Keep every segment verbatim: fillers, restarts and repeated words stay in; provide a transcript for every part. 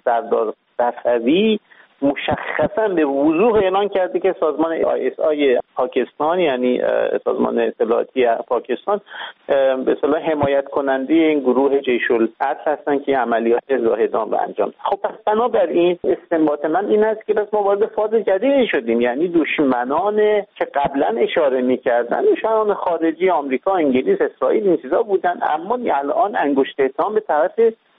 سردار صفوی مشخصا به وضوح اعلان کرده که سازمان آی اس آی پاکستان، یعنی سازمان اطلاعاتی پاکستان، به اصطلاح حمایت کننده این گروه جیش العدل هستن که عملیات زاهدان رو انجام. خب پس بنابراین استنباط من این است که بس ما وارد فاز جدیدی شدیم، یعنی دشمنان که قبلا اشاره می‌کردن دشمنان خارجی آمریکا، انگلیس، اسرائیل این چیزا بودن، اما الان انگشت اتهام به طرف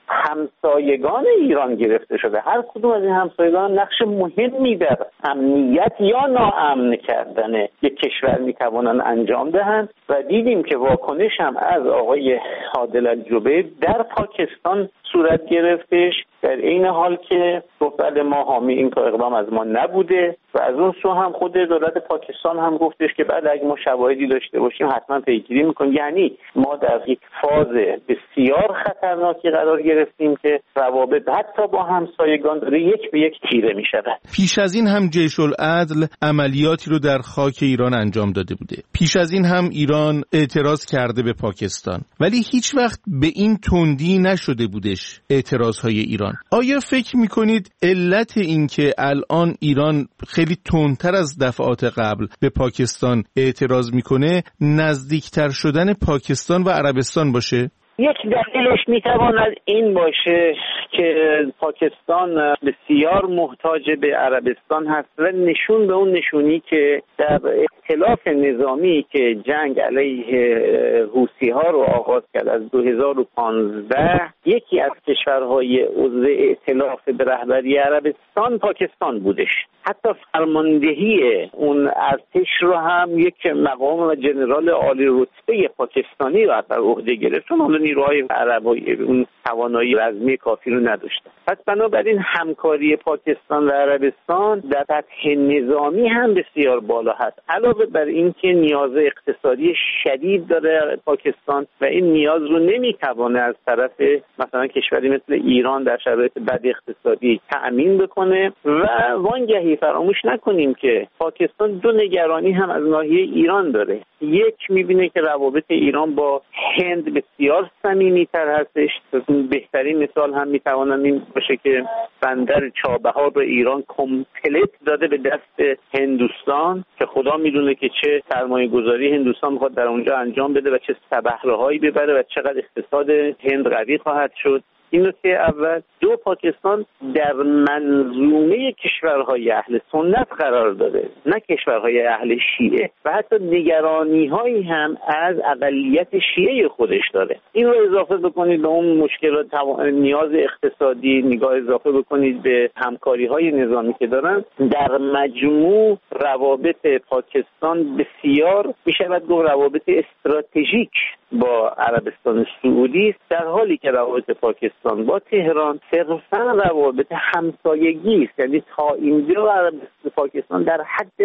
همسایگان ایران گرفته شده. هر کدوم از این همسایگان نقش مهمی در امنیت یا ناامن کردن یک کشور میتوانند انجام دهند و دیدیم که واکنش هم از آقای عادل الجبیر در پاکستان صورت گرفتش، در این حال که دولت ما حامی این اقدام از ما نبوده و از اون سو هم خود دولت پاکستان هم گفتش که بعد اگه ما شواهدی داشته باشیم حتما پیگیری میکنیم. یعنی ما در یک فاز بسیار خطرناکی قرار گرفتیم که روابط حتی با همسایگان داره یک به یک تیره میشود. پیش از این هم جیش العدل عملیاتی رو در خاک ایران انجام داده بوده. پیش از این هم ایران اعتراض کرده به پاکستان، ولی هیچ وقت به این تندی نشده بودش اعتراضهای ایران. آیا فکر میکنید علت این که الان ایران خیلی تندتر از دفعات قبل به پاکستان اعتراض میکنه نزدیکتر شدن پاکستان و عربستان باشه؟ یک دلیلش میتواند این باشه که پاکستان بسیار محتاج به عربستان هست و نشون به اون نشونی که در ائتلاف نظامی که جنگ علیه حوثی ها رو آغاز کرد از دو هزار و پانزده، یکی از کشورهای عضو ائتلاف به رهبری عربستان پاکستان بودش. حتی فرماندهی اون ارتش رو هم یک مقام و جنرال عالی رتبه پاکستانی رو بر عهده گرفت، چون حالا نیروهای عربی اون توانایی رزمی کافی رو نداشتن. پس بنابراین همکاری پاکستان و عربستان در سطح نظامی هم بسیار بالا هست، علاوه بر اینکه نیاز اقتصادی شدید داره پاکستان و این نیاز رو نمیتوانه از طرف مثلا کشوری مثل ایران در شرایط بد اقتصادی تأمین بکنه. و وانگهی فراموش نکنیم که پاکستان دو نگرانی هم از ناحیه ایران داره. یک، میبینه که روابط ایران با هند بسیار صمیمی‌تر هستش. بهترین مثال هم میتوانم این باشه که بندر چابهار رو ایران کامپلت داده به دست هندوستان که خدا میدونه که چه سرمایه گذاری هندوستان میخواد در اونجا انجام بده و چه سبحرهایی ببره و چقدر اقتصاد هند قوی خواهد شد. این نکته اول. دو، پاکستان در منظومه کشورهای اهل سنت قرار داره، نه کشورهای اهل شیعه، و حتی نگرانی‌هایی هم از اقلیت شیعه خودش داره. این رو اضافه بکنید به اون مشکلات نیاز اقتصادی، نگاه اضافه بکنید به همکاری‌های نظامی که دارن، در مجموع روابط پاکستان بسیار میشود گفت روابط استراتژیک با عربستان سعودی است، در حالی که روابط پاکستان با تهران صرفاً روابط همسایگی است. یعنی تا اینجا عربستان پاکستان در حد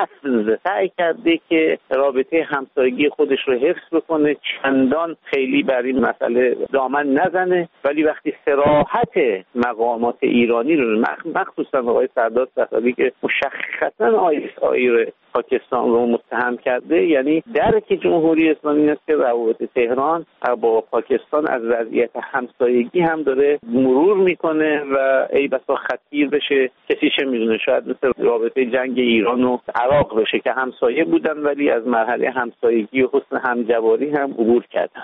لفظ سعی کرده که رابطه همسایگی خودش رو حفظ بکنه، چندان خیلی بر این مسئله دامن نزنه، ولی وقتی صراحت مقامات ایرانی رو مخصوصاً آقای سردار صفوی که مشخصاً آی اس آی پاکستان رو متهم کرده، یعنی درک جمهوری اسلامی است که روابط تهران با پاکستان از وضعیت همسایگی هم داره مرور میکنه و ای بسا خطیر بشه. کسی چه میدونه، شاید مثل رابطه جنگ ایران و عراق بشه که همسایه بودن ولی از مرحله همسایگی و حسن همجواری هم عبور کردن.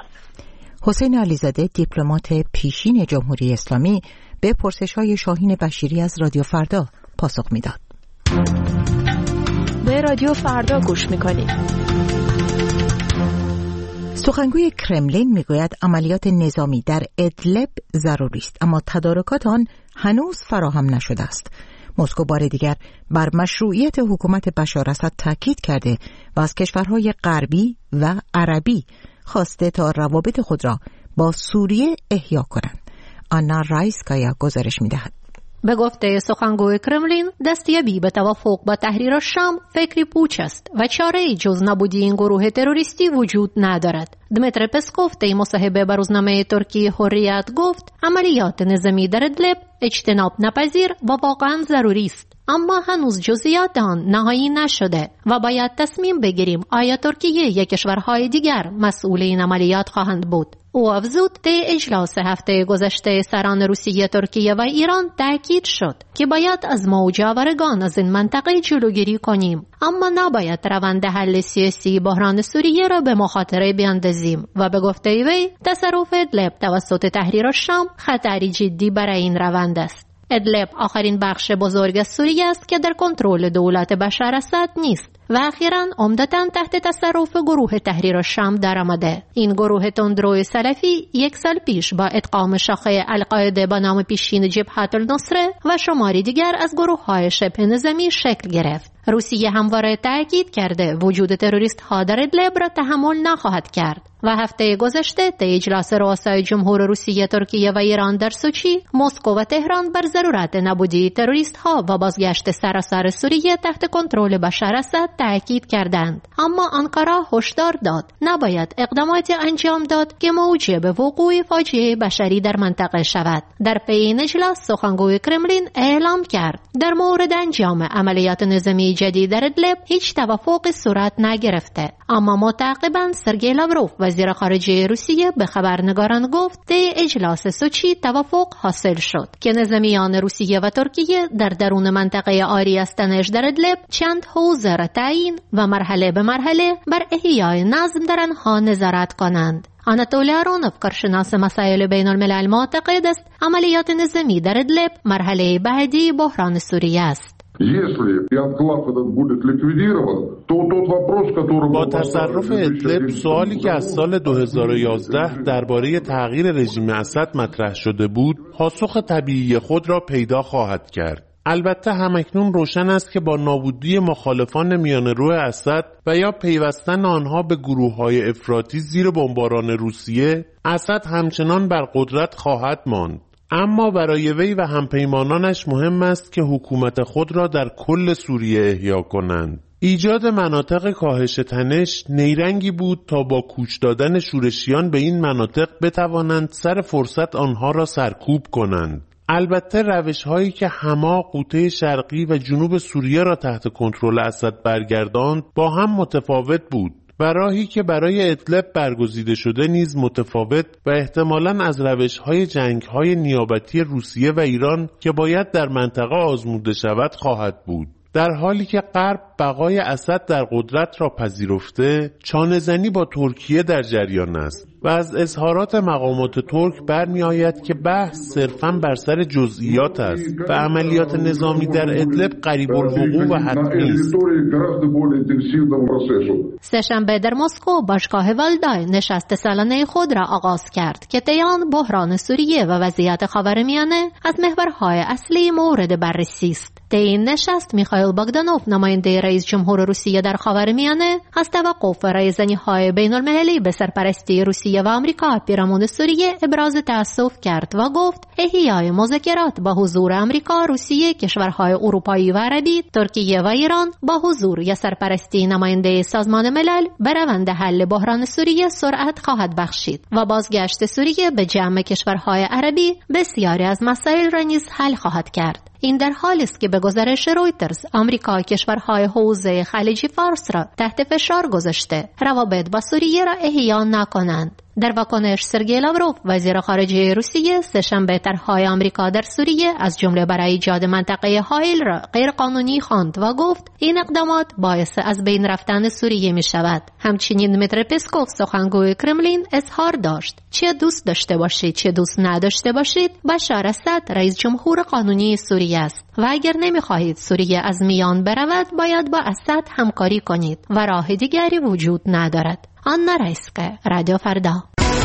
حسین علیزاده، دیپلمات پیشین جمهوری اسلامی، به پرسش‌های شاهین بشیری از رادیو فردا پاسخ میداد. به رادیو فردا گوش میکنید. سخنگوی کرملین میگوید عملیات نظامی در ادلب ضروری است، اما تدارکات آن هنوز فراهم نشده است. مسکو بار دیگر بر مشروعیت حکومت بشار اسد تاکید کرده و از کشورهای غربی و عربی خواسته تا روابط خود را با سوریه احیا کنند. آنا رایسکایا گزارش میدهد. به گفته سخنگوی کرملین، دستیابی به توافق با تحریر شام فکری پوچ است و چاره‌ای جز نابودی این گروه تروریستی وجود ندارد. دمیتر پسکوف در مصاحبه با روزنامه ترکی حریت گفت عملیات نظامی در ادلب اجتناب ناپذیر و واقعا ضروری است، اما هنوز جزئیات آن نهایی نشده و باید تصمیم بگیریم آیا ترکیه یا کشورهای دیگر مسئول این عملیات خواهند بود. او افزود در اجلاس هفته گذشته سران روسیه، ترکیه و ایران تاکید شد که باید از موجاورگان از این منطقه جلوگیری کنیم، اما نباید روند حل سیاسی بحران سوریه را به مخاطره بیاندازیم و به گفته وی تصرف ادلب توسط تحریر الشام خطری جدی برای این روند است. ادلب آخرین بخش بزرگ از سوریه است که در کنترل دولت بشار اسد نیست و اخیراً عمدتاً تحت تصرف گروه تحریر الشام درآمده. این گروه تندروی سلفی یک سال پیش با ادغام شاخه القاعده با نام پیشین جبهت النصره و شماری دیگر از گروه‌های شبه نظامی شکل گرفت. روسیه همواره تاکید کرده وجود تروریست ها در ادلب را تحمل نخواهد کرد و هفته گذشته در اجلاس رؤسای جمهور روسیه، ترکیه و ایران در سوچی، مسکو و تهران بر ضرورت نبودی تروریست ها و بازگشت سراسر سوریه تحت کنترل بشار اسد تاکید کردند. اما آنکارا هشدار داد نباید اقداماتی انجام داد که موجب وقوع فاجعه بشری در منطقه شود. در پی این اجلاس سخنگوی کرملین اعلام کرد در مورد انجام عملیات نظامی جدید در ادلب هیچ توافقی صورت نگرفته، اما متعاقباً سرگئی لاوروف وزیر خارجه روسیه به خبرنگاران گفت در اجلاس سوچی توافق حاصل شد که نظامیان روسیه و ترکیه در درون منطقه آری از تنش در ادلب چند حوزه را تعیین و مرحله به مرحله بر احیای نظم در آنها نظارت کنند. آناتولی آرونوف، کارشناس مسائل بین الملل، معتقد است عملیات نظامی در ادلب مرحله بعدی بحران سوریه است. با تصرف ادلب، سوالی که از سال دو هزار و یازده درباره تغییر رژیم اسد مطرح شده بود، پاسخ طبیعی خود را پیدا خواهد کرد. البته همکنون روشن است که با نابودی مخالفان میانه‌رو اسد و یا پیوستن آنها به گروه‌های افراطی زیر بمباران روسیه، اسد همچنان بر قدرت خواهد ماند. اما برای وی و همپیمانانش مهم است که حکومت خود را در کل سوریه احیا کنند. ایجاد مناطق کاهش تنش نیرنگی بود تا با کوچ دادن شورشیان به این مناطق بتوانند سر فرصت آنها را سرکوب کنند. البته روش‌هایی که حما قوطه شرقی و جنوب سوریه را تحت کنترل اسد برگرداند با هم متفاوت بود و راهی که برای ادلب برگزیده شده نیز متفاوت و احتمالاً از روش‌های جنگ‌های نیابتی روسیه و ایران که باید در منطقه آزموده شود خواهد بود. در حالی که غرب بقای اسد در قدرت را پذیرفته، چانه‌زنی با ترکیه در جریان است و از اظهارات مقامات ترک برمی آید که بحث صرفاً بر سر جزئیات است و عملیات نظامی در ادلب قریب الوقوع و حتمی است. سه‌شنبه در مسکو باشگاه والدای نشست سالانه خود را آغاز کرد که طی آن بحران سوریه و وضعیت خاورمیانه از محورهای اصلی مورد بررسی است. در این نشست میخائیل باگدانوف، نماینده رئیس جمهور روسیه در خاورمیانه، از توقف رایزنی‌های بین‌المللی به سرپرستی روسیه و آمریکا پیرامون سوریه ابراز تأسف کرد و گفت احیای مذاکرات با حضور آمریکا، روسیه، کشورهای اروپایی و عربی، ترکیه و ایران با حضور یا سرپرستی نماینده سازمان ملل به روند حل بحران سوریه سرعت خواهد بخشید و بازگشت سوریه به جمع کشورهای عربی بسیاری از مسائل را نیز حل خواهد کرد. این در حالی است که به گزارش رویترز آمریکا کشورهای حوزه خلیج فارس را تحت فشار گذاشته روابط با سوریه را احیا نکنند. در واکنش سرگئی لاوروف وزیر خارجه روسیه سه‌شنبه طرح‌های آمریکا در سوریه از جمله برای ایجاد منطقه حائل را غیر قانونی خواند و گفت این اقدامات باعث از بین رفتن سوریه می شود. همچنین دمیتری پسکوف سخنگوی کرملین اظهار داشت چه دوست داشته باشید چه دوست نداشته باشید بشار اسد رئیس جمهور قانونی سوریه است و اگر نمی‌خواهید سوریه از میان برود باید با اسد همکاری کنید و راه دیگری وجود ندارد. آنا رایسکه، رادیو فردا.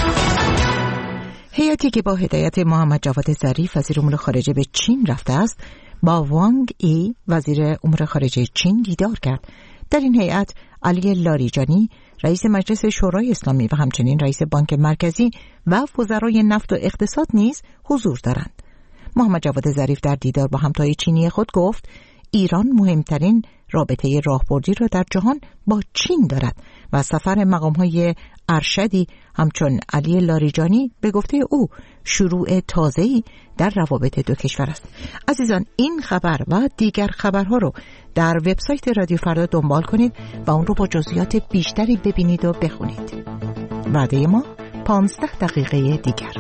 هیئتی که با هدایت محمد جواد ظریف وزیر امور خارجه به چین رفته است با وانگ ای وزیر امور خارجه چین دیدار کرد. در این هیئت علی لاریجانی رئیس مجلس شورای اسلامی و همچنین رئیس بانک مرکزی و وزرای نفت و اقتصاد نیز حضور دارند. محمد جواد ظریف در دیدار با همتای چینی خود گفت ایران مهمترین رابطه راهبردی را در جهان با چین دارد و سفر مقام‌های ارشدی همچون علی لاریجانی به گفته او شروع تازه‌ای در روابط دو کشور است. عزیزان، این خبر و دیگر خبرها رو در وبسایت رادیو فردا دنبال کنید و اون رو با جزئیات بیشتری ببینید و بخونید. وعده ما پانزده دقیقه دیگر.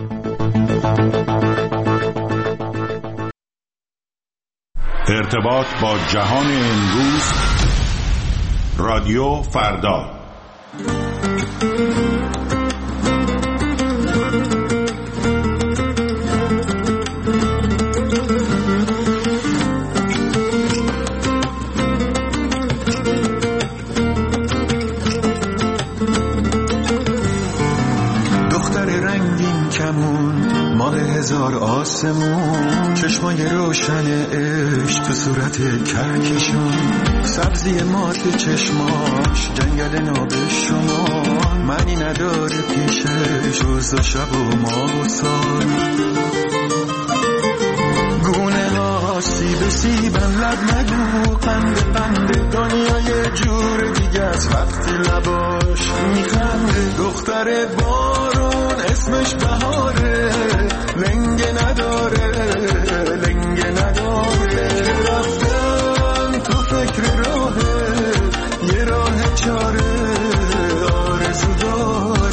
ارتباط با جهان امروز، رادیو فردا. هزار آسمون، چشمای روشن عشق تو صورت کهکشون، سبزی مات چشماش جنگل ناب شما، معنی نداره پیشش روز و شب و ماه و سال. گونه ها سیب سیبن لب نگو، قند قند دنیای جور دیگه از وقتی لباش میخنده. دختر بارون اسمش بهاره، لنگه نداره لنگه نداره. رفتن تو فکر راهه، یه راه چاره آرزو داره.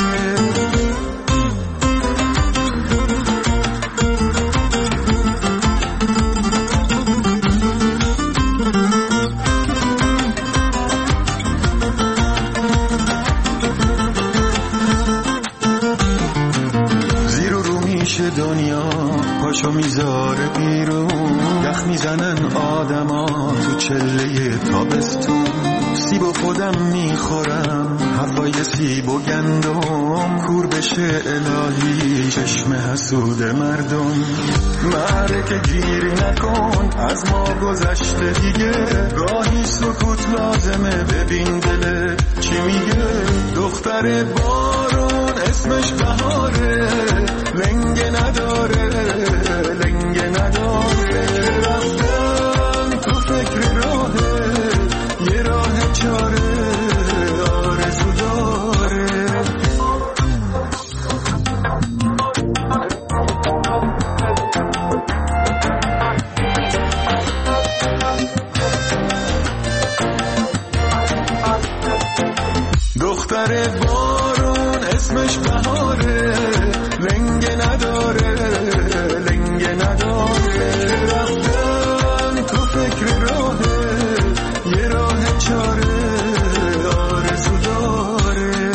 دنیا پاشو میذاره بیرون، یخ میزنن آدما تو چله تابستون. سیب و خودم میخورم، هوای سیب و گندم، کور بشه الهی چشم حسود مردم. معرکه گیری نکن، از ما گذشته دیگه، گاهی سکوت لازمه، ببین دلت چی میگه. دختر بارون اسمش بهاره، لنگه نداره لنگه نداره. رفتن تو فکر راهه، یه راه چاره آرزو داره. دختر بارون اسمش بهاره، لنگه نداره لنگه نداره. رفتن تو فکر راهه، یه راه چاره آرزو داره.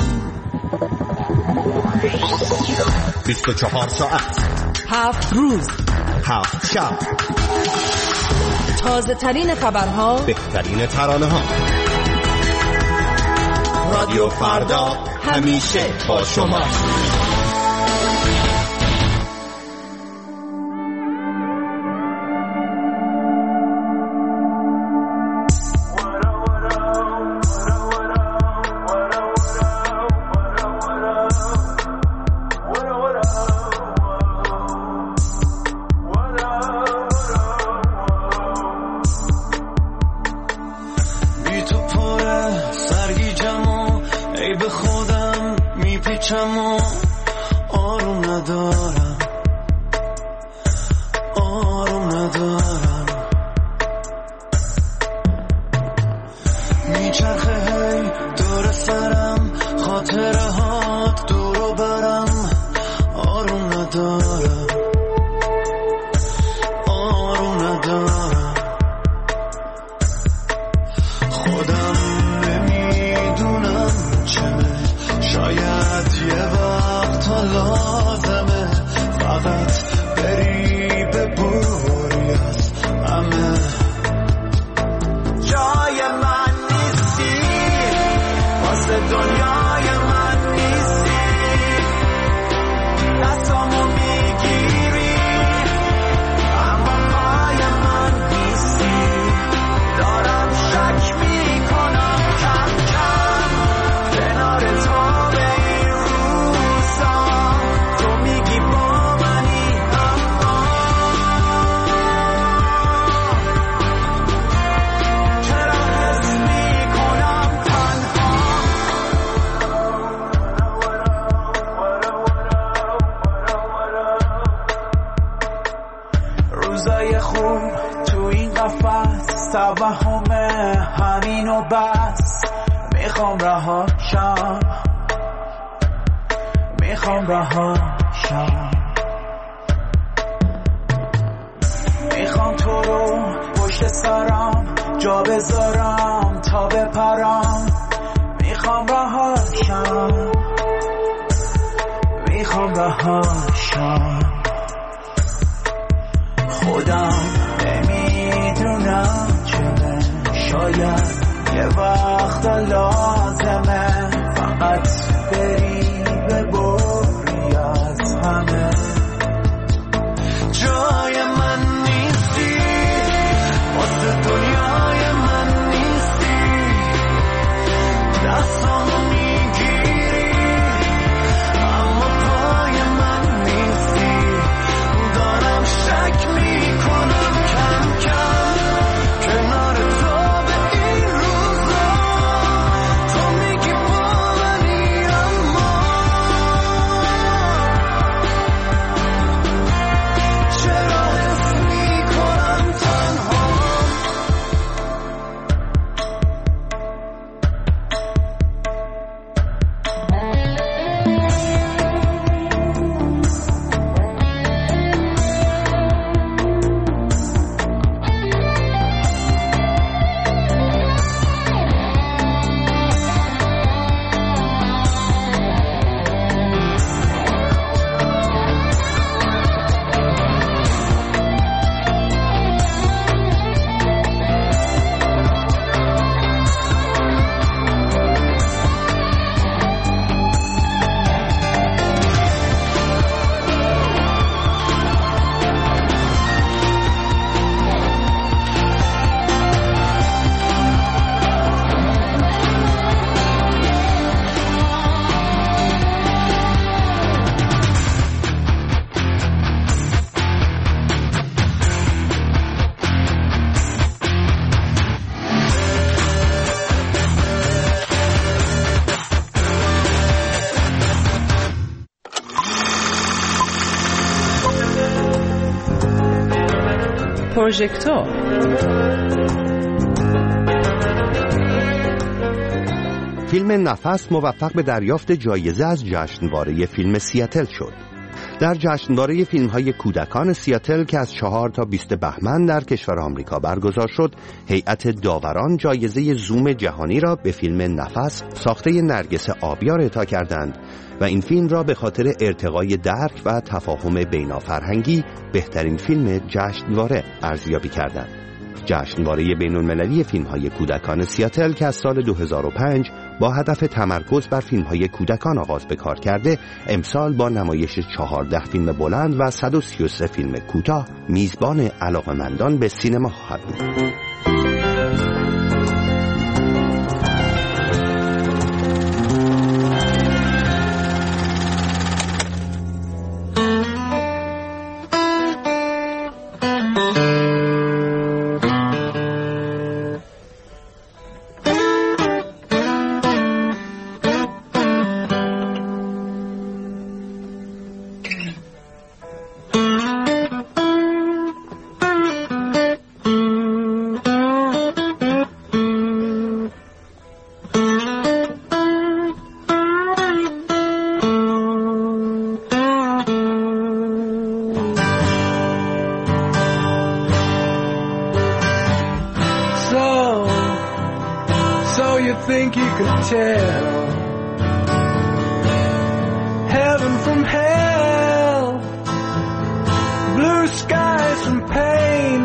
بیست و چهار ساعت، هفت روز، هفت شب، تازه ترین خبرها، بهترین ترانه ها. رادیو فردا همیشه با شما. آروم ندارم آروم ندارم. میچرخه هی دور سرم، خاطره هات دورو برم. آروم ندارم آروم ندارم. خودم نمیدونم چمه، شاید یه وقت لازمه فقط بری ببوری از همه. جای من نیستی، واسه دنیای من نیستی. دستامو میگیری اما پای من نیستی. دارم شک میکنم کم کم کنار تو. توهمه همین و بس، میخوام رهاشم میخوام رهاشم، میخوام تو رو پشت سرم جا بذارم تا بپرم، میخوام رهاشم، میخوام رهاشم. خودم نمیدونم چه، شاید یه وقت لازمه فقط بری ببری از همه. جای من نیستی، واسه دنیای من نیستی، دستامو میگیری اما پای من نیستی. دارم شک میکنم کم کم کنار تو به این روزا، تو میگی با منی اما چرا حس میکنم تنها. پروژکتور. فیلم نفس موفق به دریافت جایزه از جشنواره فیلم سیاتل شد. در جشنواره فیلم‌های کودکان سیاتل که از چهار تا بیست بهمن در کشور آمریکا برگزار شد، هیئت داوران جایزه زوم جهانی را به فیلم نفس ساخته نرگس آبیار اعطا کردند و این فیلم را به خاطر ارتقای درک و تفاهم بین‌الفرهنگی بهترین فیلم جشنواره ارزیابی کردند. جشنواره بین‌المللی فیلم‌های کودکان سیاتل که از سال دو هزار و پنج با هدف تمرکز بر فیلم‌های کودکان آغاز به کار کرده، امسال با نمایش چهارده فیلم بلند و صد و سی و سه فیلم کوتاه میزبان علاقه‌مندان به سینما خواهد بود. Think you could tell heaven from hell, blue skies from pain.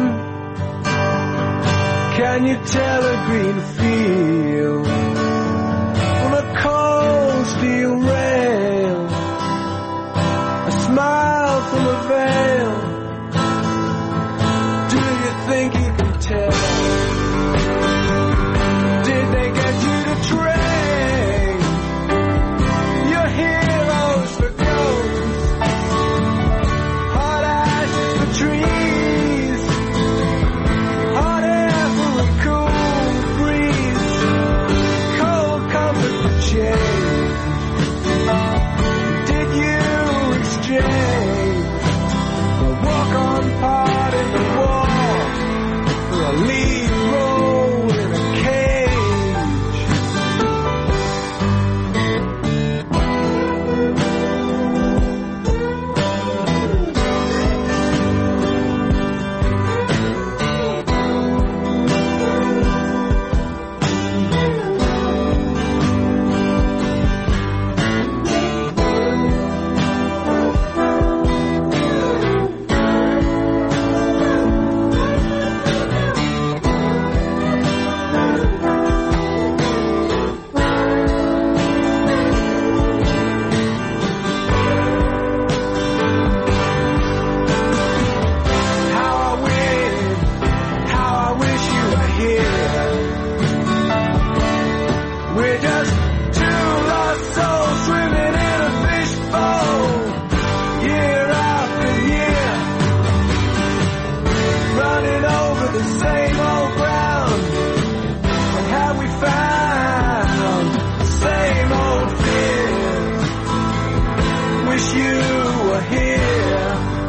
Can you tell a green field on a cold steel rail, a smile from a veil? Do you think you can tell? Train your heroes for ghosts, hot ashes for trees, hot air for a cool breeze, cold comfort for change. running over the same old ground. Or have we found the same old fears? Wish you were here.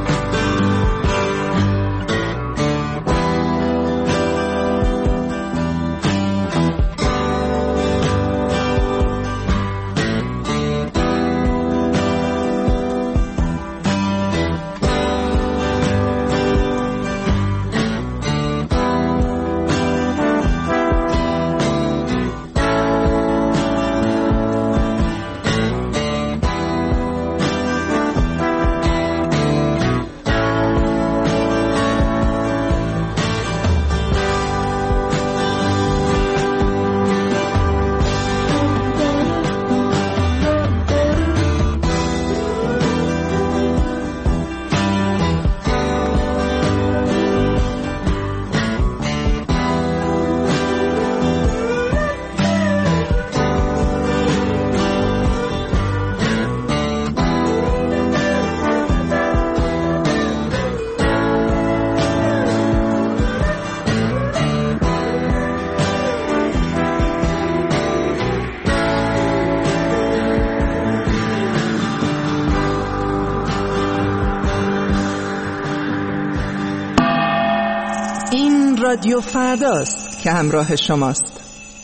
رادیو فرداست که همراه شماست.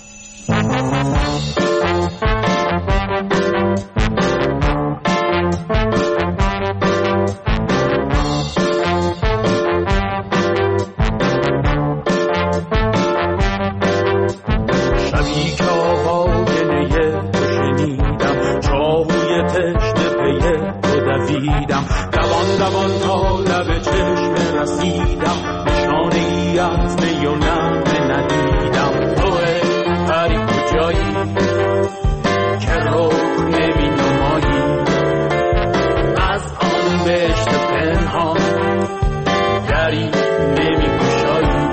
شبی که آوا گله تو شنیدم، چاهوی تشنه پیه تو دویدم، دوان دوان تا لب چشمه رسیدم، نشانه ای از می و نغمه ندیدم. توه پری کجایی که رخ نمی نمایی، از آن بهشت پنهان دری نمی گشایی.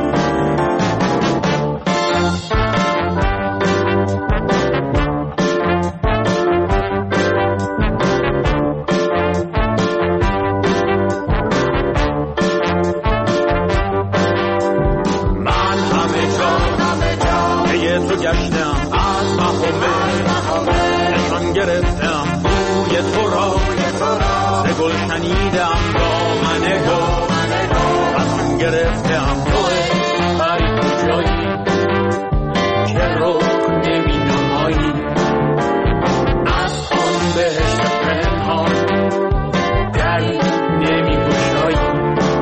گشتم از مهمه نشان گرفتم بوی تو را، ز گل شنیدم دامن گل، نشان گرفتم توی پری کجایی که رخ نمی نمایی، از آن بهشت پنهان دری نمی گشایی.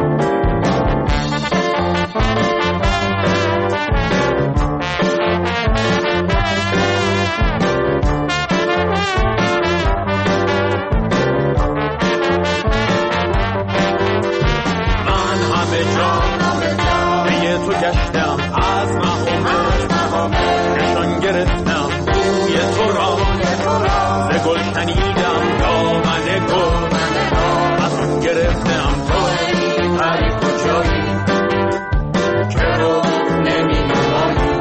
تو گشتم از مهمه نشان گرفتم بوی تو را، ز گل شنیدم دامن گل، از آن گرفتم توی پری کجایی که رخ نمی نمایی،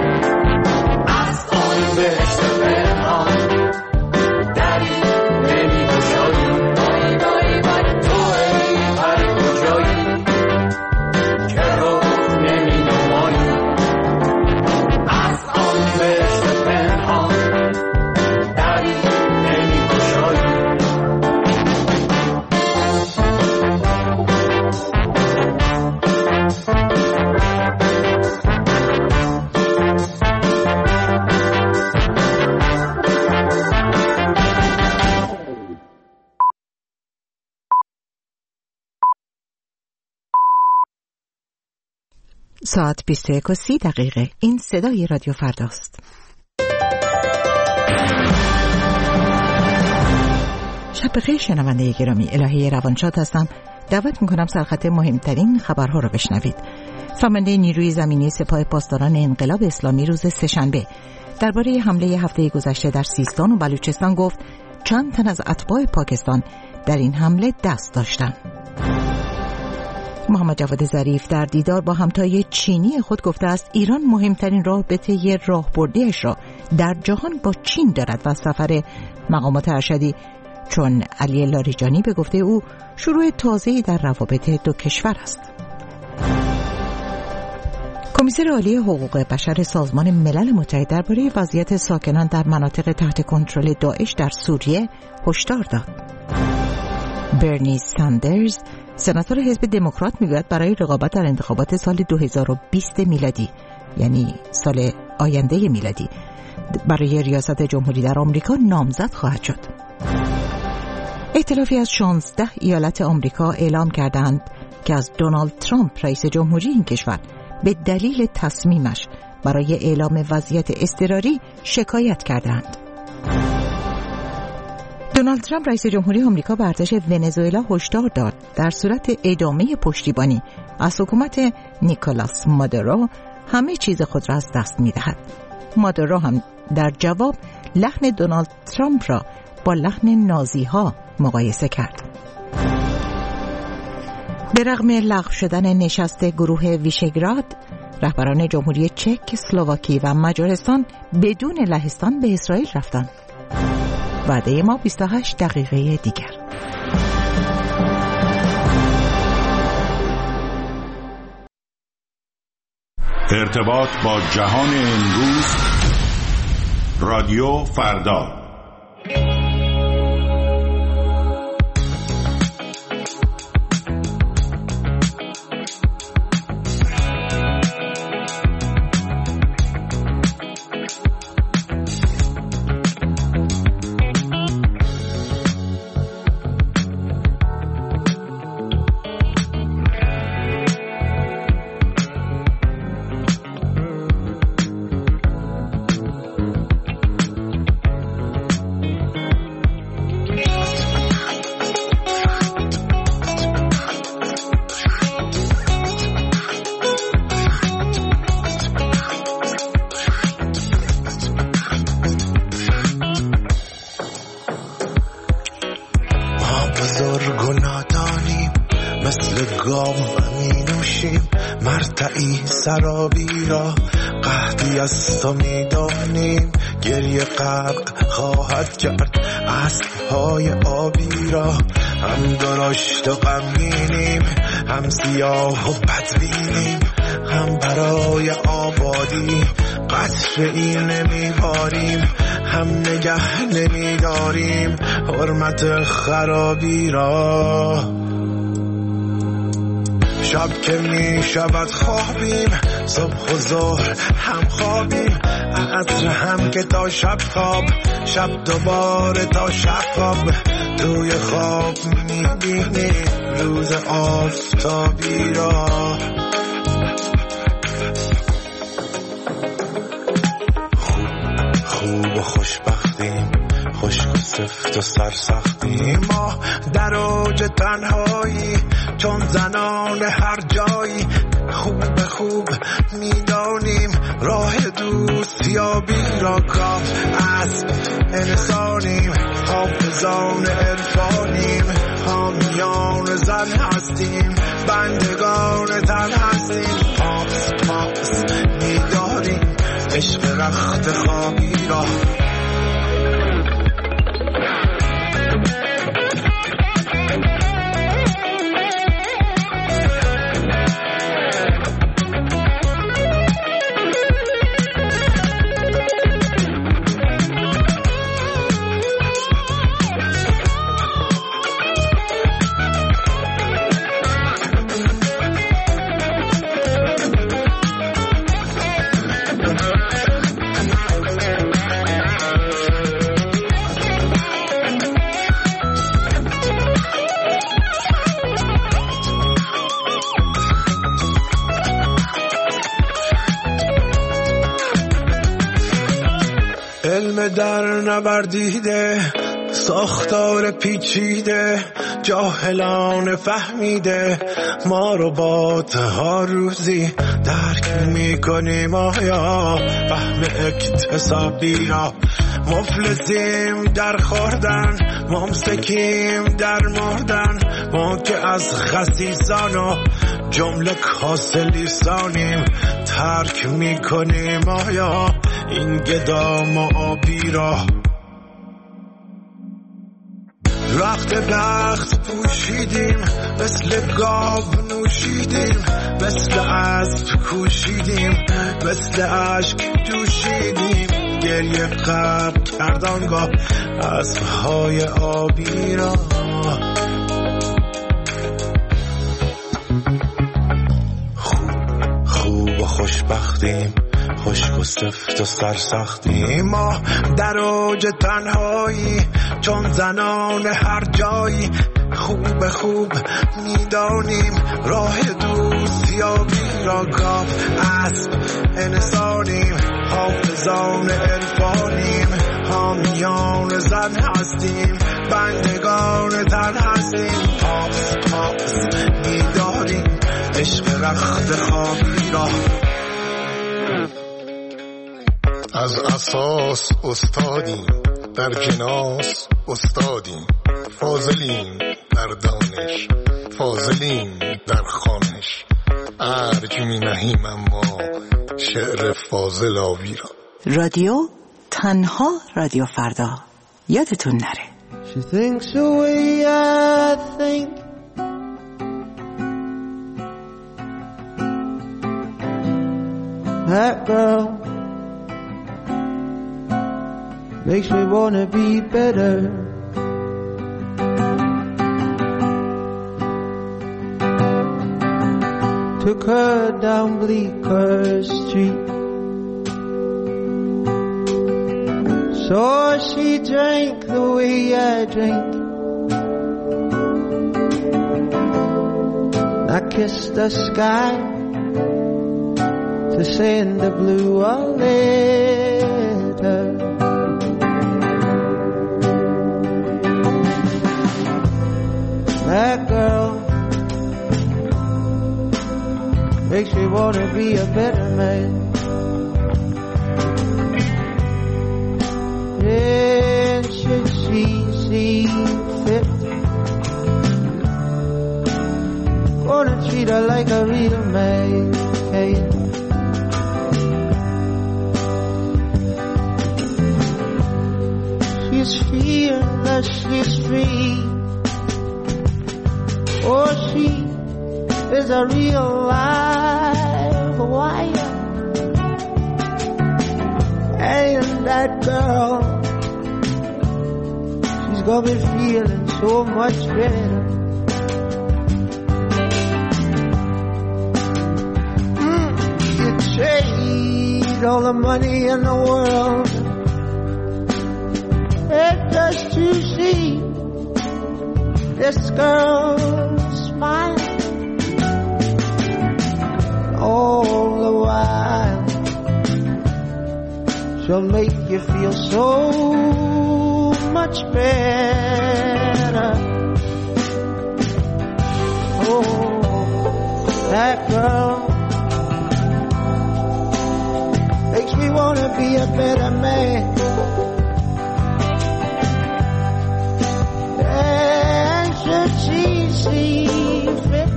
از آن بهشت پنهان دری نمی گشایی. توی پری کجایی که رخ نمی نمایی، از آن بهشت پنهان دری نمی گشایی. ساعت بیست و یک و سی دقیقه. این صدای رادیو فرداست. شب بخیر شنونده گرامی، الهی روانشاد هستم. دعوت میکنم سرخط مهمترین خبرها رو بشنوید. فرمانده نیروی زمینی سپاه پاسداران انقلاب اسلامی روز سه‌شنبه درباره حمله هفته گذشته در سیستان و بلوچستان گفت چند تن از اتباع پاکستان در این حمله دست داشتند. محمد جواد ظریف در دیدار با همتای چینی خود گفته است ایران مهمترین رابطه راهبردیش را در جهان با چین دارد و سفر مقامات ارشدی چون علی لاریجانی به گفته او شروع تازه‌ای در روابط دو کشور است. کمیسر عالی حقوق بشر سازمان ملل متحد درباره وضعیت ساکنان در مناطق تحت کنترل داعش در سوریه هشدار داد. برنی ساندرز، سناتور حزب دموکرات، میگوید برای رقابت در انتخابات سال دو هزار و بیست میلادی، یعنی سال آینده میلادی، برای ریاست جمهوری در آمریکا نامزد خواهد شد. ائتلافی از شانزده ایالت آمریکا اعلام کردند که از دونالد ترامپ رئیس جمهوری این کشور به دلیل تصمیمش برای اعلام وضعیت اضطراری شکایت کردند. دونالد ترامپ رئیس جمهوری آمریکا به ارتش ونزوئلا هشدار داد در صورت ادامه پشتیبانی از حکومت نیکولاس مادورو همه چیز خود را از دست می‌دهد. مادورو هم در جواب لحن دونالد ترامپ را با لحن نازی‌ها مقایسه کرد. به رغم لغو شدن نشست گروه ویشگراد، رهبران جمهوری چک، اسلواکی و مجارستان بدون لهستان به اسرائیل رفتند. وعده ما بیست و هشت دقیقه دیگر. ارتباط با جهان امروز، رادیو فردا. سرابی را قحطی از تو میدانیم، گریه غرق خواهد کرد اسب‌های آبی را. هم درشت و غمگینیم، هم سیاه و بدبینیم، هم برای آبادی قطره‌ای نمیباریم، هم نگه نمیداریم حرمت خرابی را. شب که می شود خوابیم، صبح و ظهر هم خوابیم، عصر هم که تا شب خواب، شب دوباره تا شب خواب. توی خواب می بینیم روز آفتابی را. خوب خوب و خوشبختیم، خشک و سفت و سرسختیم، ما در اوج تنهایی چون زنان هر جایی. خوب خوب میدانیم راه دوستیابی را، کاف اسب انسانیم، حافظان عرفانیم، حامیان زن هستیم، بندگان تن هستیم. پاس پاس میداریم عشق رخت خوابی را. علم در نوردیده، ساختار پیچیده، جاهلان فهمیده، ما رو با ها روزی درک میکنیم آیا فهم اکتسابی را. مفلسیم در خوردن، ممسکیم در مردن، ما که از خسیسان و جمله کاسه لیسانیم ترک میکنیم آیا این گدام و آبی را. رخت بخت پوشیدیم، مثل گاو نوشیدیم، مثل از اسب کوشیدیم مثل عشق جوشیدیم گریه قبل کردانگاه اسبهای آبی را خوب خوب و خوشبختیم خشک و سفت و سرسختیم ما در اوج تنهایی چون زنان هر جایی خوب خوب میدانیم راه دوستیابی را گاف اسب انسانیم حافظان عرفانیم حامیان زن هستیم بندگان تن هستیم پاس پاس میداریم عشق رخت خوابی را از اساس استادیم در جناس استادیم فاضلیم در دانش فاضلیم در خانش ارج می نهیم اما شعر فاضل آوی را. رادیو تنها رادیو فردا یادتون نره. She thinks the way I think That girl makes me wanna be better. Took her down Bleecker Street, so she drank the way I drink. I kissed the sky to send the blue a letter. That girl makes me wanna be a better man. And should she see fit, gonna treat her like a real man. Hey. She's fearless, she's free. Oh, she is a real live wire. And that girl, she's got me feeling so much better. Mm, you trade all the money in the world and just to see this girl smile. All the while she'll make you feel so much better. Oh, that girl makes me wanna be a better man. And should she see fit,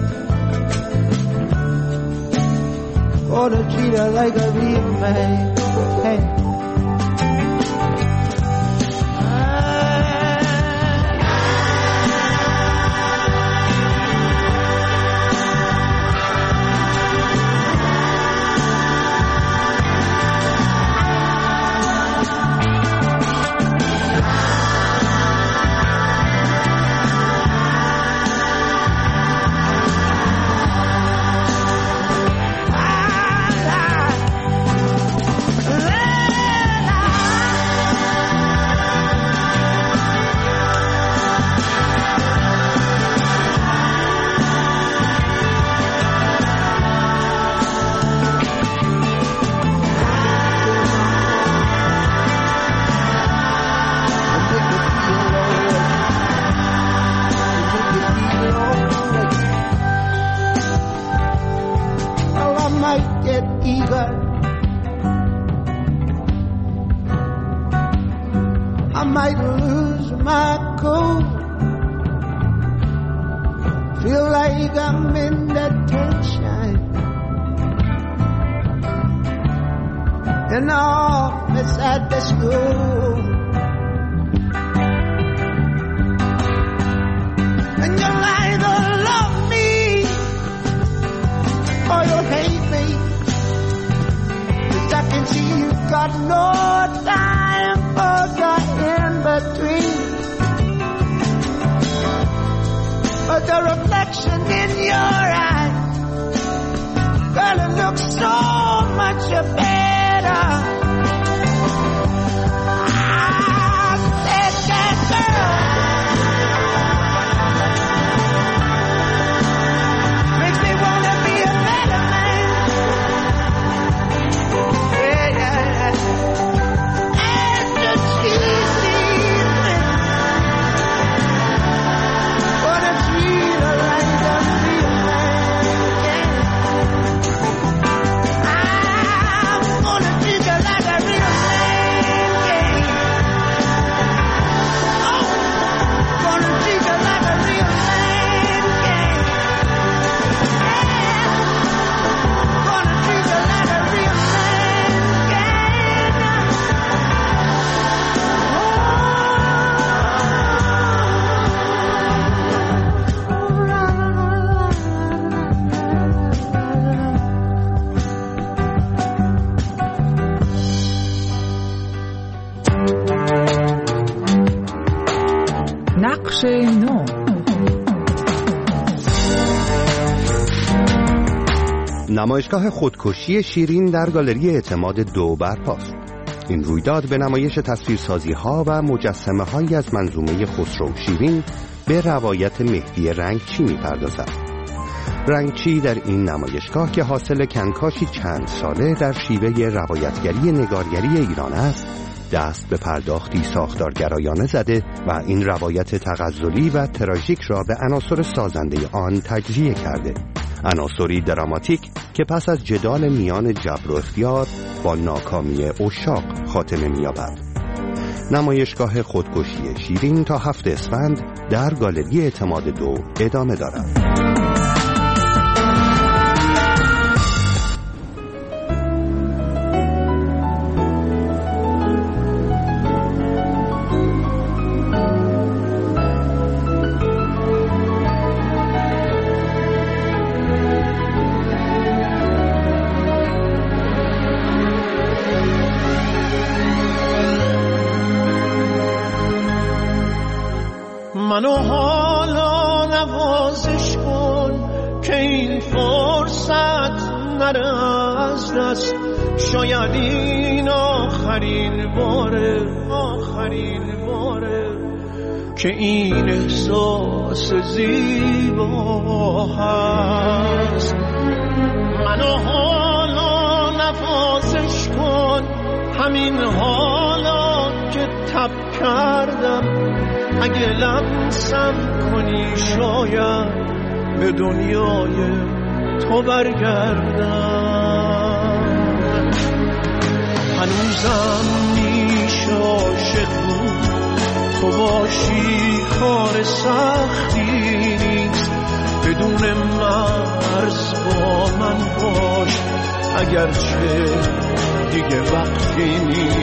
gonna treat her like a real man. Hey. I might lose my cool. Feel like I'm in detention in the office at the school. And you'll either love me or you'll hate me. got no time for the in-between. But the reflection in your eyes, girl, it looks so much better. I said that girl makes me wanna be a better man. Yeah, yeah, yeah. And the cheesy man, wanna treat her like a real man. Yeah. I'm gonna treat her like a real man. Yeah. Oh, gonna treat her like a real man. Yeah. Gonna treat her like a real man. نقش نو. نمایشگاه خودکشی شیرین در گالری اعتماد دو برپاست. این رویداد به نمایش تصویرسازی ها و مجسمه هایی از منظومه خسرو شیرین به روایت مهدی رنگچی می‌پردازد. رنگچی در این نمایشگاه که حاصل کنکاشی چند ساله در شیوه روایتگری نگارگری ایران است، دست به پرداختی ساختارگرایانه زده و این روایت تغزلی و تراژیک را به عناصر سازنده آن تجزیه کرده. عناصری دراماتیک که پس از جدال میان جبر و اختیار با ناکامی عشاق خاتمه می‌یابد. نمایشگاه خودکشی شیرین تا هفت اسفند در گالری اعتماد دو ادامه دارد. منو حالا نوازش کن که این فرصت نره از دست. شاید این آخرین باره آخرین باره که این احساس زیبا هست. منو حالا نوازش کن، همین حالا که تب کردم. اگه لمسم کنی شاید به دنیای تو برگردم. هنوزم میشه عاشق بود، تو باشی کار سختی نیست. بدون مرز با من باش، اگرچه دیگه وقتی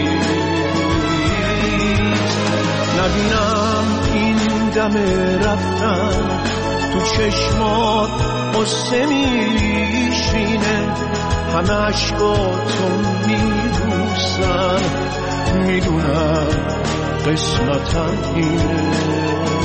نیست. نبینم این دم رفتن تو چشمات قصه میشینه. همه عشقاتو میبوسن، میدونم قسمتم اینه.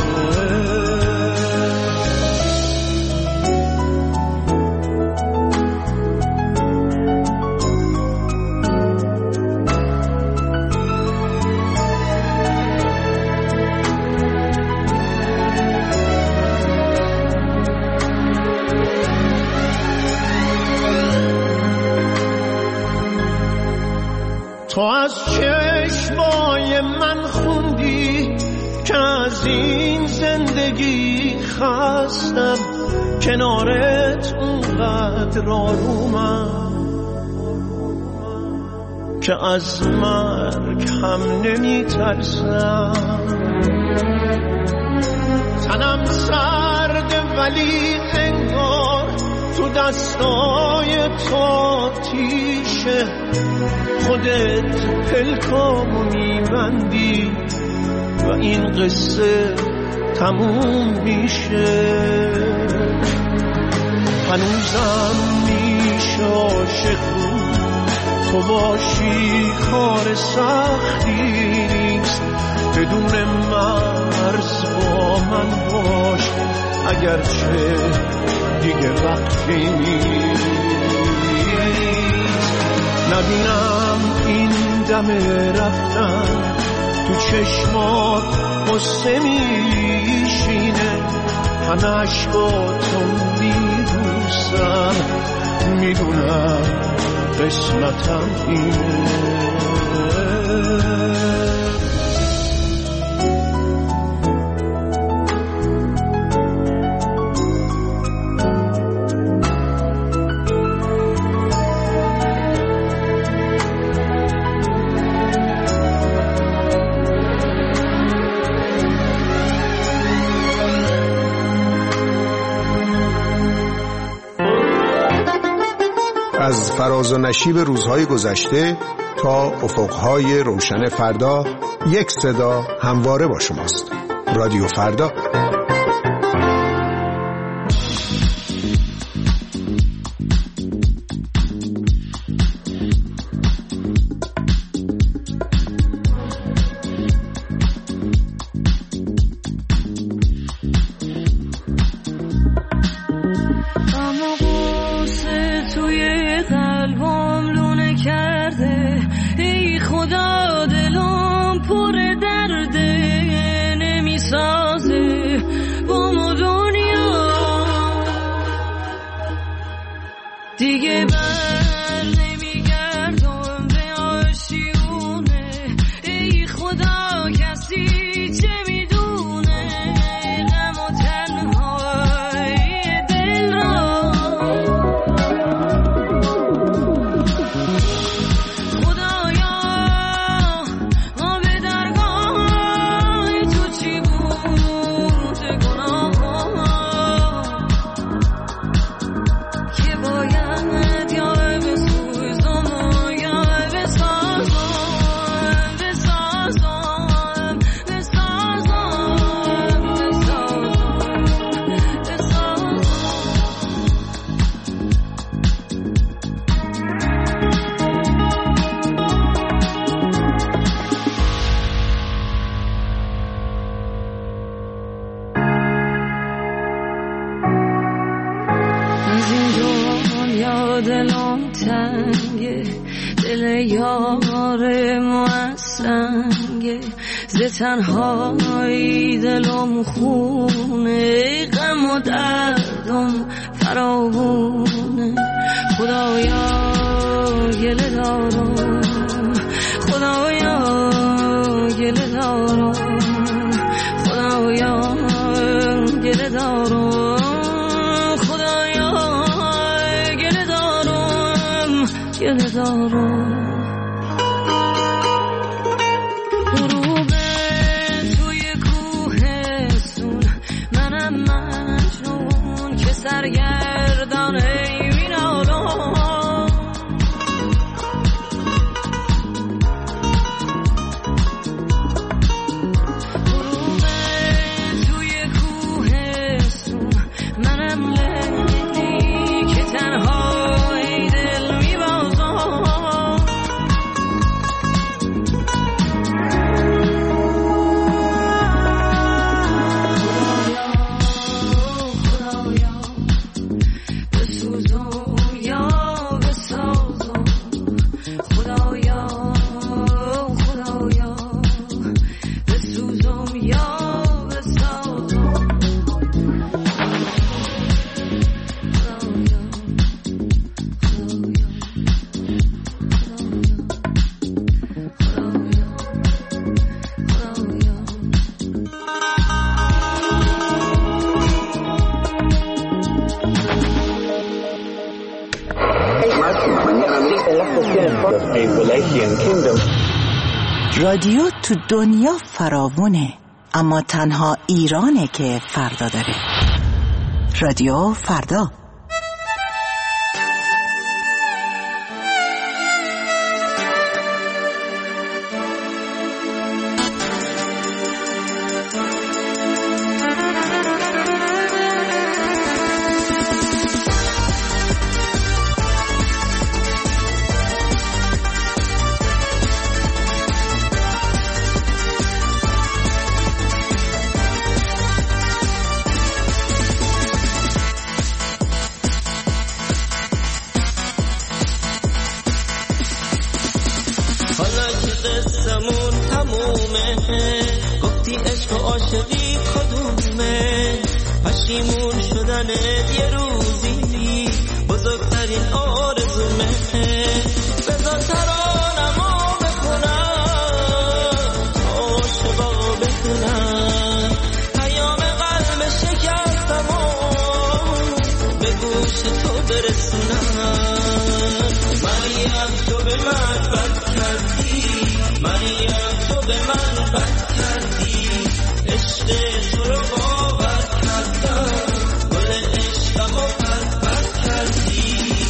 تو از چشمای من خوندی که از این زندگی خستم. کنارت اونقدر آرومم که از مرگ هم نمی ترسم. تنم سرده ولی انگار تو دستای تو تیشه. خودت پلکامو میبندی و این قصه تموم میشه. هنوزم میشه عاشق بود، تو باشی کار سختی نیست، بدون مرز با من باش اگرچه دیگه وقتی نیست. نبینم این دم رفتن تو چشمات قصه میشینه، همه عشقاتو میبوسم، میدونم قسمتم اینه. از فراز و نشیب روزهای گذشته تا افقهای روشن فردا، یک صدا همواره با شماست. رادیو فردا. تنهایی دلم خونه، غم و دردم فراوونه. خدایا گله دارم، خدایا گله دارم، خدایا گله دارم، خدایا گله دارم، گله دارم. سرگردان این آدم غروبه توی کوهستون، منم لیلی که تنهای دل میبازم. رادیو تو دنیا فراوونه، اما تنها ایرانه که فردا داره. رادیو فردا. حسمون تمومه، گفتی عشق و عاشقی کدومه، پشیمون شدن یه روزی بزرگترین آرزومه. بذار ترانمو بخونم عاشقا بخونم، پیام قلب شکستمو به گوش تو برسونم. مریم تو به من بد کردی، مریم تو به من بد کردی، عشق تو رو باور کردم، گل عشقمو پرپر کردی.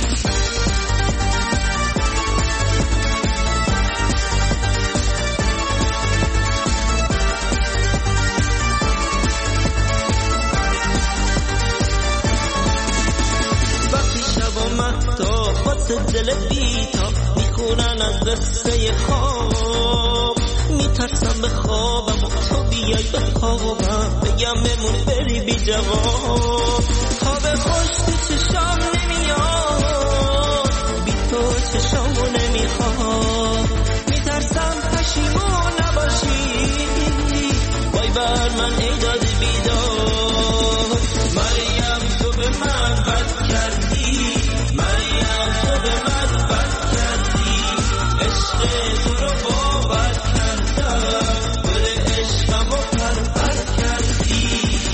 وقتی شب و مهتاب واسه دل بیتا میخونن از قصه خواب، میترسم به خوابم و تو بیای به خوابم، بگم بمون بری بی جواب. خواب خوش تو چشام نمیاد، بی تو چشامو نمیخواد، میترسم پشیمون نباشی، وای بر من ای داد بیداد. مریم تو به من بد کردی، مریم تو به من بد کردی، عشق تو رو باور کردم، گل عشقمو پرپر کردی.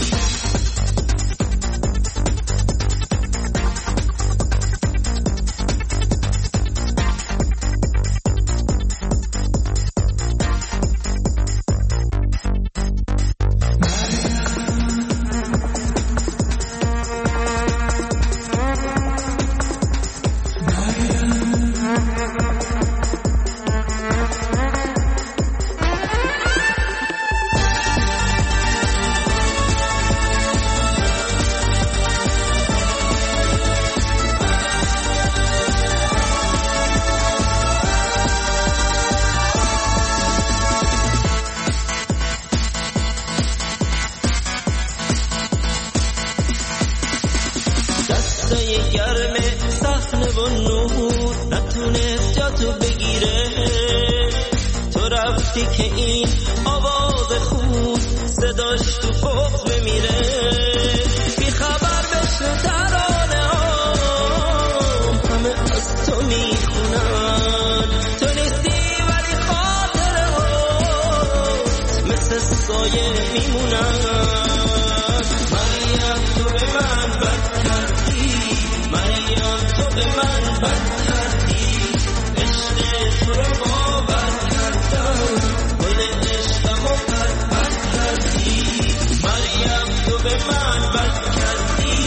دستای گرم صحنه و نور نتونست جا تو بگیره، تو رفتی که این آواز خون صداش تو فوق بمیره. بی خبر بشنو ترانه هام همه از تو میخونن، تو نیستی ولی خاطره هات مثل سایه میمونن. مریم تو به من بد کردی، مریم تو به من بد کردی، عشق تو رو باور کردم، گل عشقمو پرپر کردی. مریم تو به من بد کردی،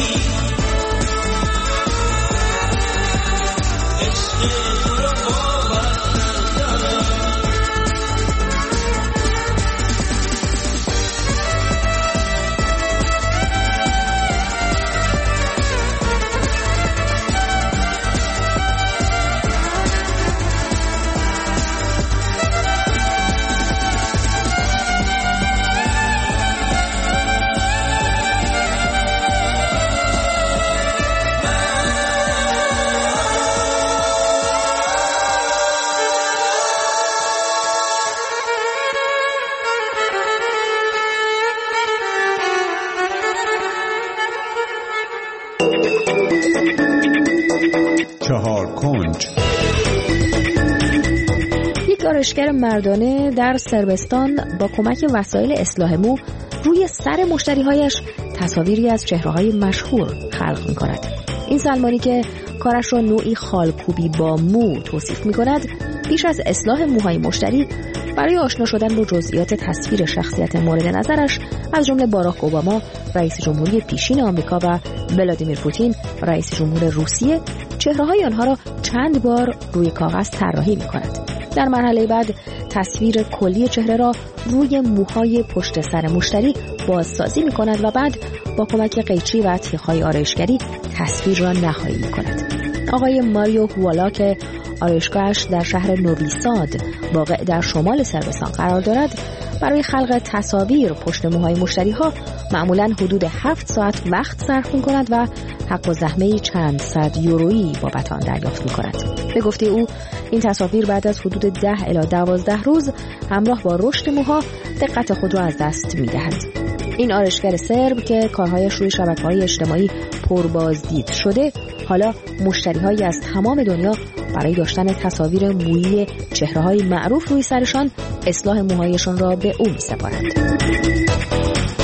عشق تو رو باور کردم. چهار کنج. یک آرایشگر مردانه در صربستان با کمک وسایل اصلاح مو روی سر مشتریهایش تصاویری از چهره‌های مشهور خلق می‌کند. این سلمانی که کارش را نوعی خالکوبی با مو توصیف می‌کند، پیش از اصلاح موهای مشتری برای آشنا شدن با جزئیات تصویر شخصیت مورد نظرش از جمله باراک اوباما رئیس جمهوری پیشین آمریکا و ولادیمیر پوتین رئیس جمهور روسیه چهره‌های آنها را چند بار روی کاغذ طراحی می‌کند. در مرحله بعد تصویر کلی چهره را روی موهای پشت سر مشتری بازسازی می‌کند و بعد با کمک قیچی و تیغ‌های آرایشگری تصویر را نهایی می‌کند. آقای ماریو هوالا که آرایشگاهش در شهر نووی ساد واقع در شمال صربستان قرار دارد، برای خلق تصاویر پشت موهای مشتری‌ها معمولاً حدود هفت ساعت وقت صرف می‌کند و حق و زحمه چند صد یورویی بابت آن دریافت می‌کند. به گفته او این تصاویر بعد از حدود ده الی دوازده روز همراه با رشد موها دقت خود را از دست می‌دهد. این آرایشگر سرب که کارهایش روی شبکه‌های اجتماعی پربازدید شده، حالا مشتری‌هایی از تمام دنیا برای داشتن تصاویر مویی چهره‌های معروف روی سرشان اصلاح موهایشان را به او می‌سپارند.